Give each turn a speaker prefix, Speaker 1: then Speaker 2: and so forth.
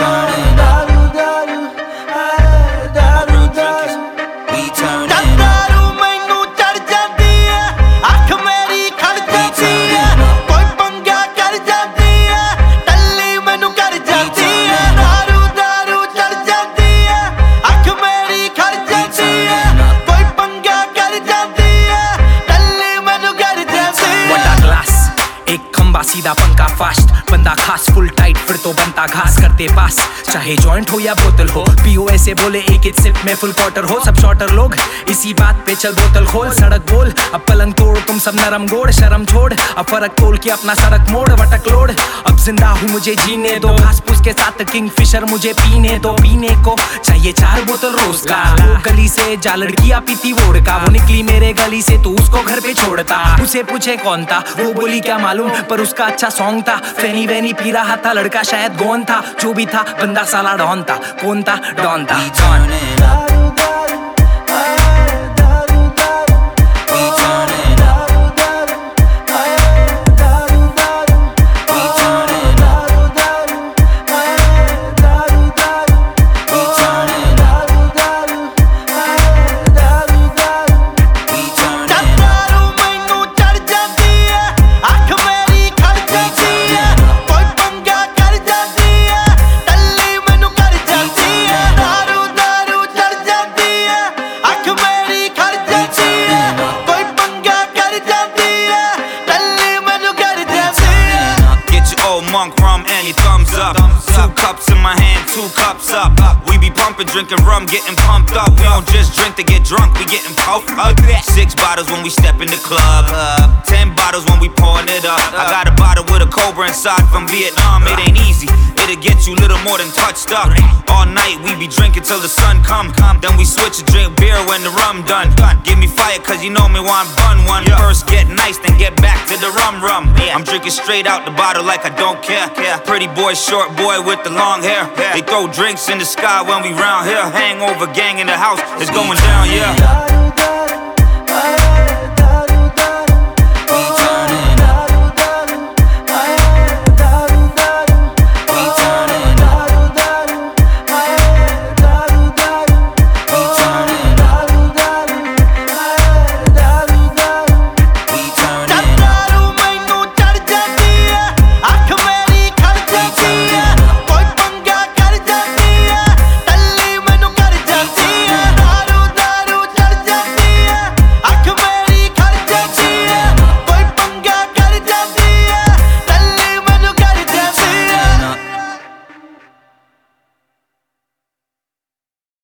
Speaker 1: सीधा पंखा फास्ट बंदा खास फुल टाइट फिर तो बनता घास करते पास चाहे जॉइंट हो या बोतल हो पीओ ऐसे बोले एक एक सिप में फुल क्वार्टर हो सब शॉर्टर लोग इसी बात पे चल बोतल खोल सड़क बोल अब पलंग तोड़ तुम सब नरम गोड़ शर्म छोड़ अब फर्क तोल के अपना सड़क मोड़ वटक लोड अब जिंदा हूँ मुझे जीने दो घास फूस के साथ किंग फिशर मुझे पीने दो पीने को चाहिए 4 बोतल रोज का वो गली से जा लड़कियां पीती वोड का वो निकली मेरे गली से तू उसको घर पे छोड़ता उसे पूछे कौन था वो बोली क्या मालूम पर उसका अच्छा सॉन्ग था फैनी वैनी पी रहा था लड़का शायद गोन था जो भी था बंदा साला डॉन था कौन था डॉन था
Speaker 2: Monk rum and your thumbs up. 2 cups in my hand, 2 cups up. We be pumping, drinking rum, getting pumped up. We don't just drink to get drunk, we getting puffed up. 6 bottles when we step in the club. 10 bottles when we pouring it up. I got a bottle with a Cobra inside from Vietnam. It ain't easy, it'll get you little more than touched up. All night we be drinking till the sun come. Then we switch to drink beer when the rum done. Give me fire cause you know me want bun one. First get nice, then get back to the rum. I'm drinking straight out the bottle like I don't care. Pretty boy, short boy with the long hair. They throw drinks in the sky when we round here. Hangover gang in the house, it's going down, yeah.